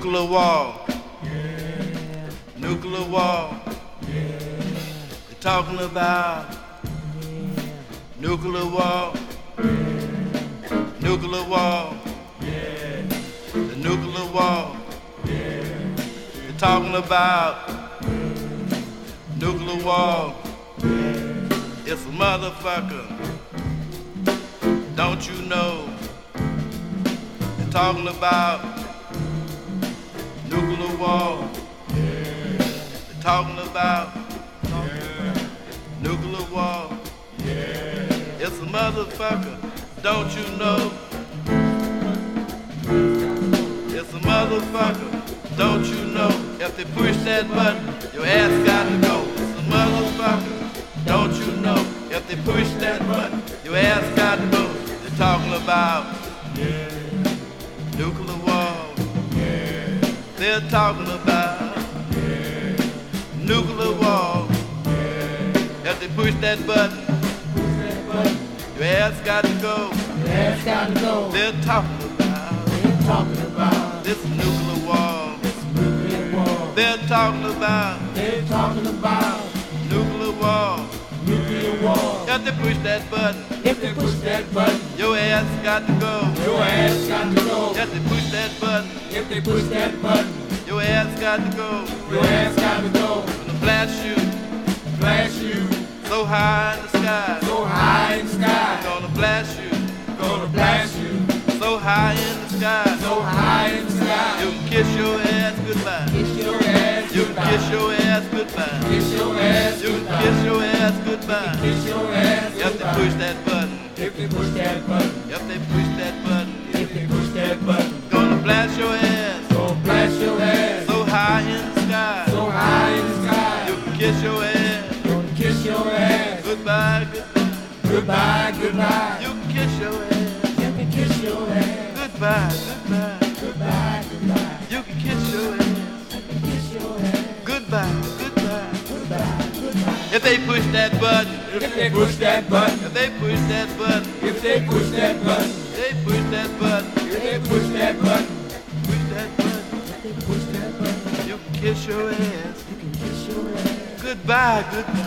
Nuclear war. Nuclear war. They're talking about nuclear war. Nuclear war. The nuclear war. They're talking about nuclear war. It's a motherfucker. Don't you know? They're talking about nuclear war. They're talking about nuclear war. It's a motherfucker. Don't you know? It's a motherfucker. Don't you know? If they push that button, your ass got to go. It's a motherfucker. Don't you know? If they push that button, your ass got to go. They're talking about nuclear war. They're talking about nuclear war. If they push that button, your ass got to go. They're talking about this nuclear war. They're talking about nuclear war. If they push that button, your ass got to go. If they push that button, your ass got to go. Gonna blast you so high in the sky. Gonna blast you so high in the sky. You can kiss your ass goodbye. You can kiss your ass goodbye. You can kiss your ass goodbye. If they push that button. If they push that button. Gonna blast your ass so high in the sky. You can kiss your ass goodbye. You can kiss your ass goodbye. You can kiss your ass goodbye. If they push that button, you can kiss your ass goodbye.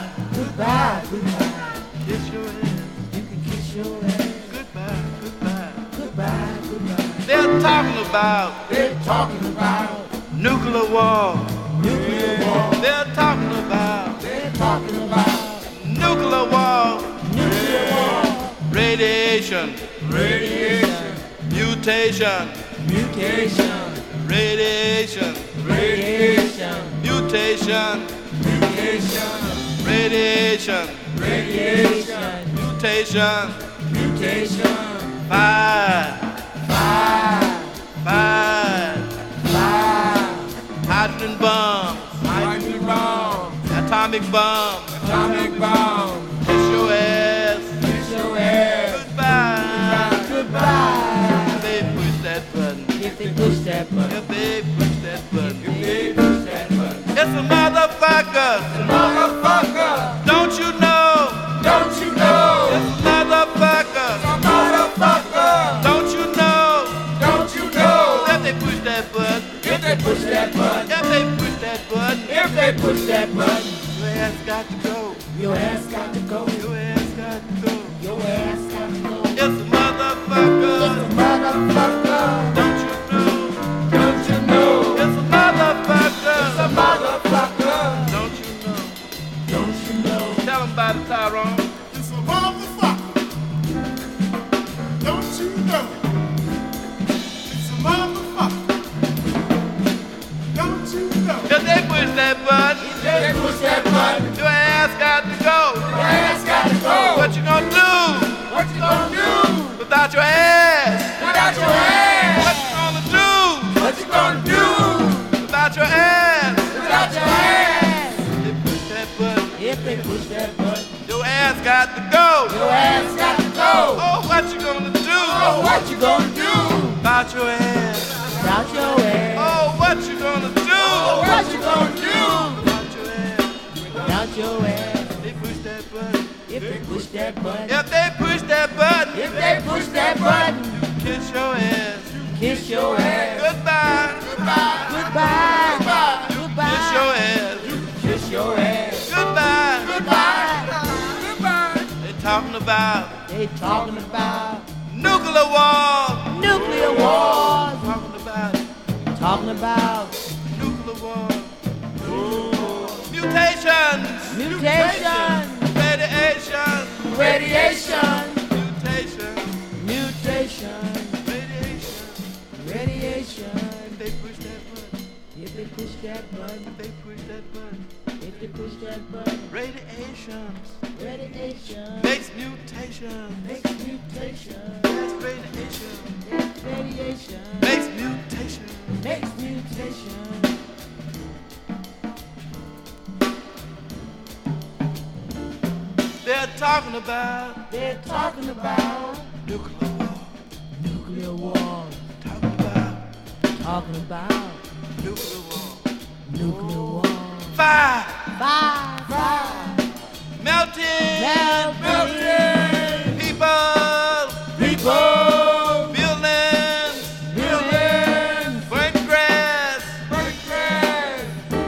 Kiss your ass goodbye. They're talking about nuclear war. They're talking about nuclear war. Radiation. Mutation. Radiation. Mutation. Radiation. Mutation. Fire. Hydrogen bombs. Atomic bomb. Kiss your ass. Goodbye. If they push that button. It's a motherfucker. Don't you know? It's a motherfucker. Don't you know? If they push that button. If they push that button. Your ass got to go. It's a motherfucker. Don't you know? It's a motherfucker. Don't you know? Tell them about it, Tyrone. It's a motherfucker. Don't you know? It's a motherfucker. Don't you know? If they push that button, your ass got to go. What you gonna do without your ass? What you gonna do without your ass? If they push that button, your ass got to go. Oh, what you gonna do without your ass? Oh, what you gonna do without your ass? They push that button. If they push that button, If they push that button, if they push that button, kiss your ass. kiss your ass. Goodbye. Goodbye. talking about. They talking about Nuclear war. nuclear wars. Talking about Talking about nuclear war. Mutations. mutation, Radiation. radiation, Mutation. mutation, Radiation. radiation. If they push that button. If they push that button, If they push that button. if they push that button, Radiations. radiation Makes mutations. makes mutation. That's radiation. That's radiation Makes mutation. makes mutation. They're talking about They're talking about nuclear war. nuclear war. Talking about Talking about nuclear war. nuclear war. Fire. Fire, Melting. melting, People. people, Buildings. buildings, Burnt grass. burnt grass.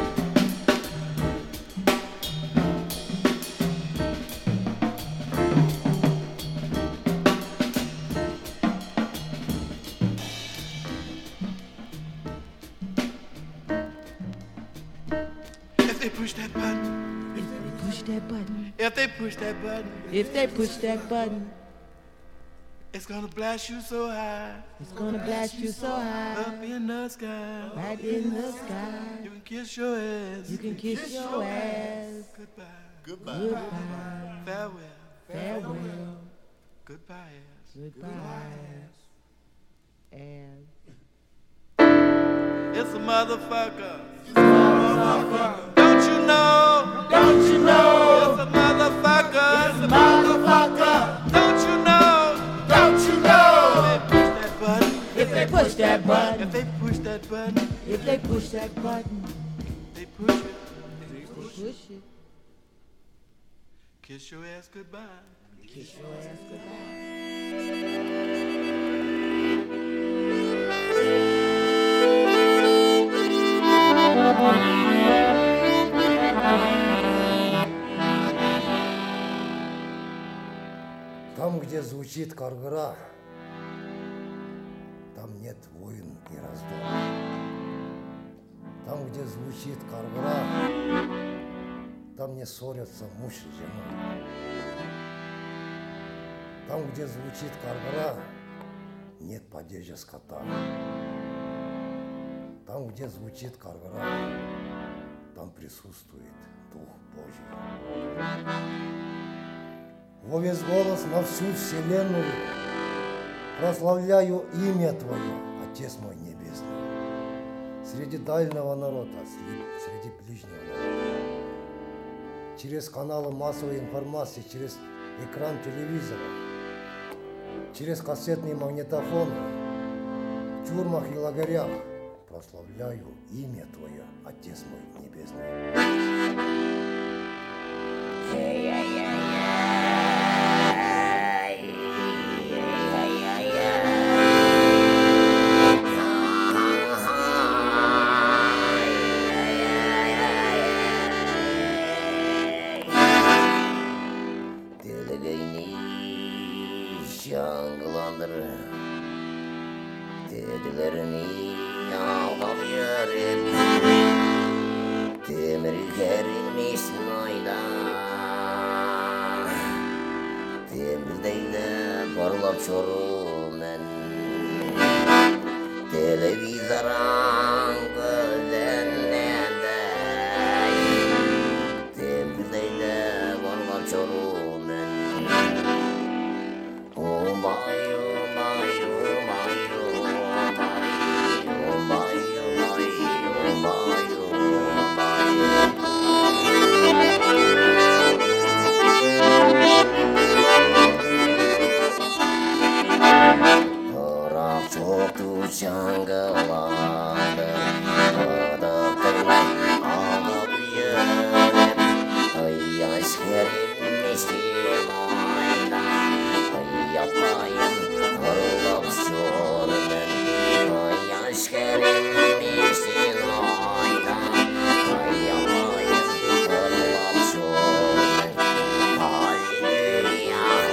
If they push that button. If they push that button, If they push that button. if they push that button, It's gonna blast you so high. it's gonna blast you so high, Up in the sky. right in the sky. You can kiss your ass. You can kiss your ass. Goodbye. Goodbye, Farewell. farewell, Goodbye ass. goodbye, and It's a motherfucker. motherfucker. Don't you know? Don't you know? It's a motherfucker. Motherfucker, Don't you know? don't you know? If they push that button. If they push that If button, they push that button. if they push that button, They push it. push it, Kiss your ass goodbye. kiss your ass goodbye. Там, где звучит каргара, там нет войн и раздор. Там, где звучит каргара, там не ссорятся муж и жена. Там, где звучит каргара, нет падежа скота. Там, где звучит каргара, там присутствует Дух Божий. Во весь голос на всю вселенную прославляю имя Твое, Отец мой небесный. Среди дальнего народа, среди ближнего народа. Через каналы массовой информации, через экран телевизора, через кассетный магнитофон, в тюрьмах и лагерях прославляю имя Твое, Отец мой небесный. Şangılandır dedilerini algam yörüp demir gerilmişsin ayda demirdeydi parlap çorum ben televizoran gözlerinde demirdeydi parlap çorum ben. Oh my, oh my, oh my, oh my, oh my, oh my, oh my, Orak çoktu şangılandı, adıklarla ağıp yürüp, ay askerim mistim ayda. Yapmayın arılap sormen ay askerim misin ayda ay yapmayın arılap sormen Halleluya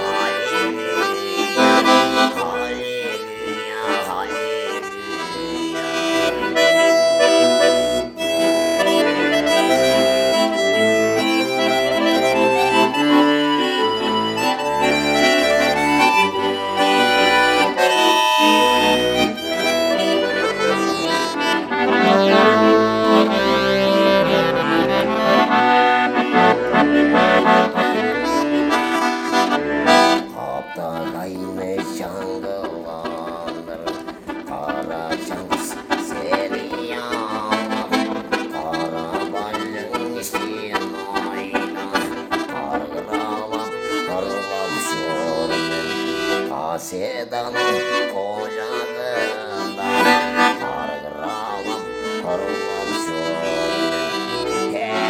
Cengiz seni yağlam Karabalın isteyen oynar Kargıralam karılam şormen Kasedanın kocadığında Kargıralam karılam şormen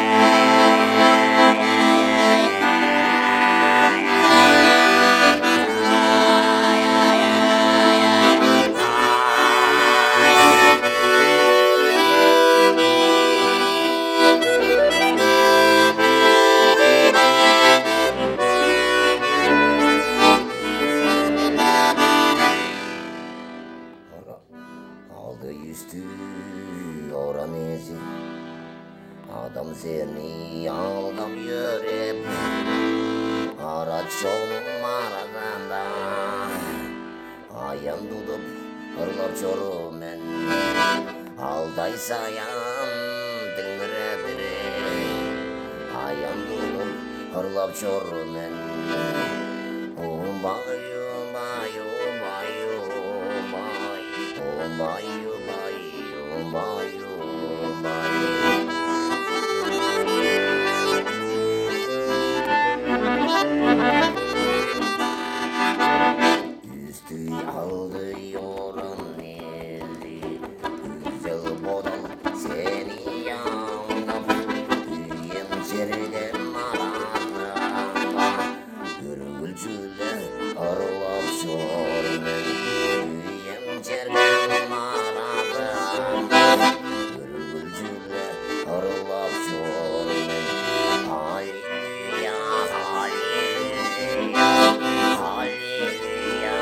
Aldı yüztü oran ezi Adam seni algam yürüp Araç yolun aradığında Ayağım tutup hırlar çorumen Alday sayan dıngıradırı Ayağım tutup hırlar çorumen Umay umay umay umay Umay umay umay umay Üstü aldı yorun eli Güzel bodal seni yandım Üyem çergem arasında Gürgülcüle arılap sormen Üyem çergem arasında Gürgülcüle arılap sormen Halleluya halleluya Halleluya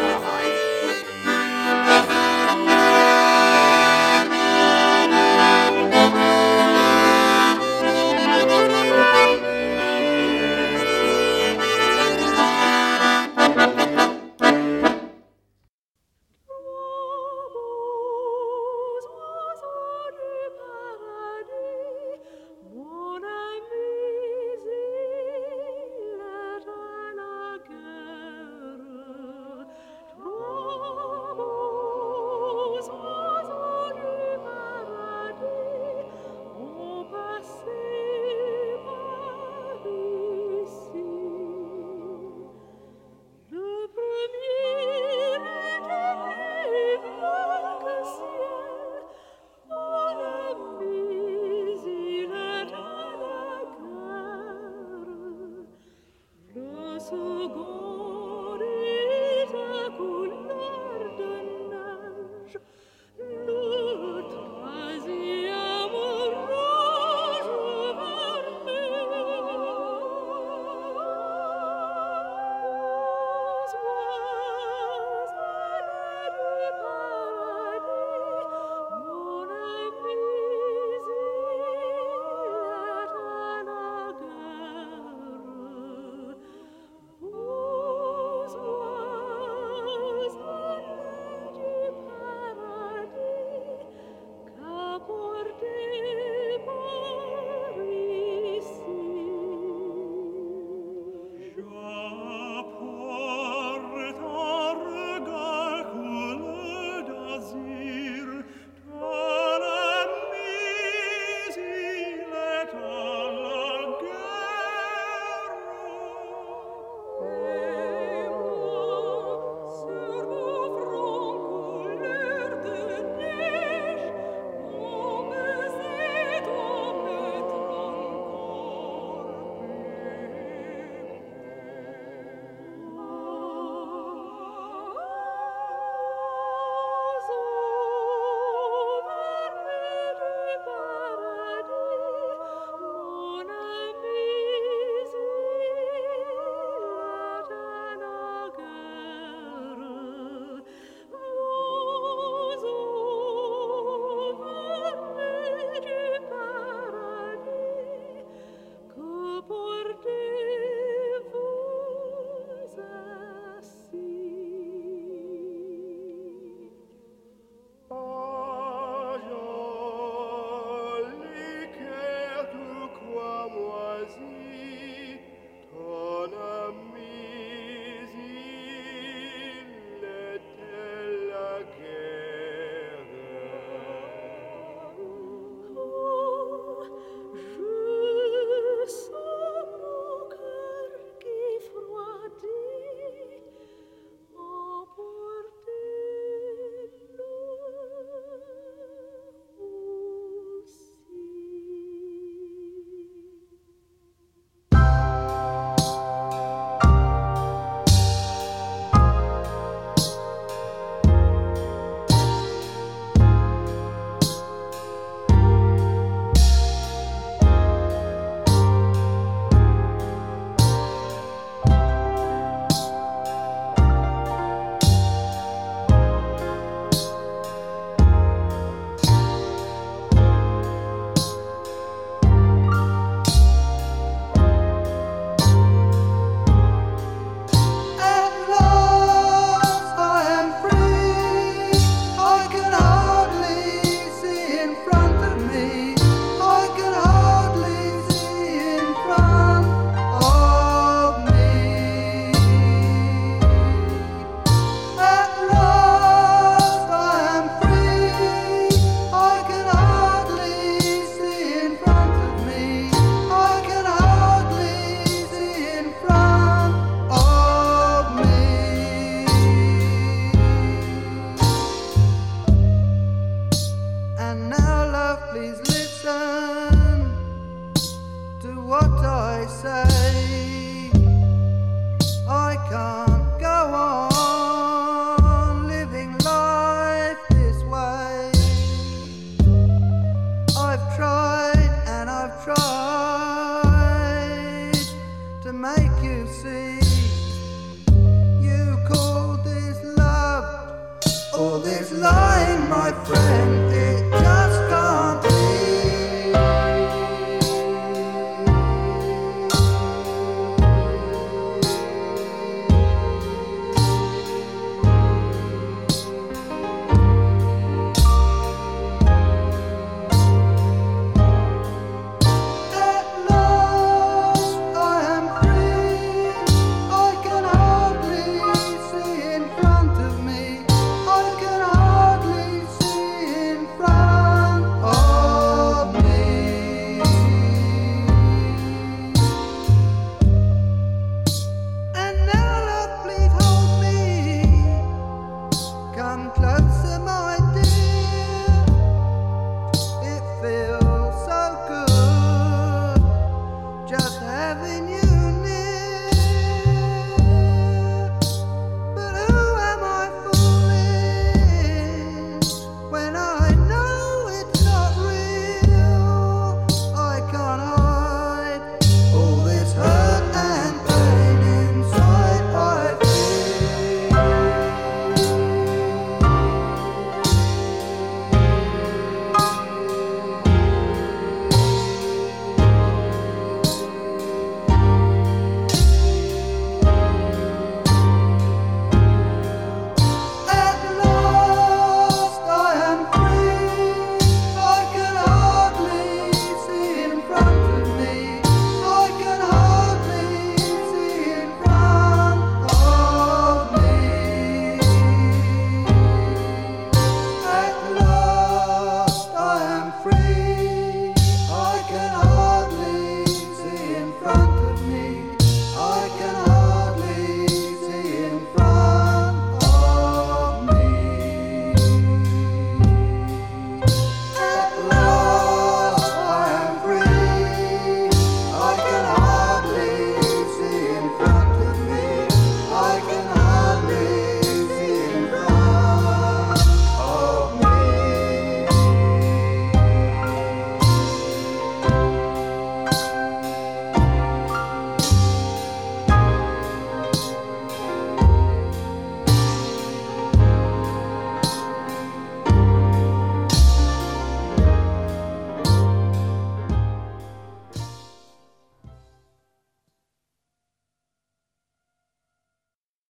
my friend.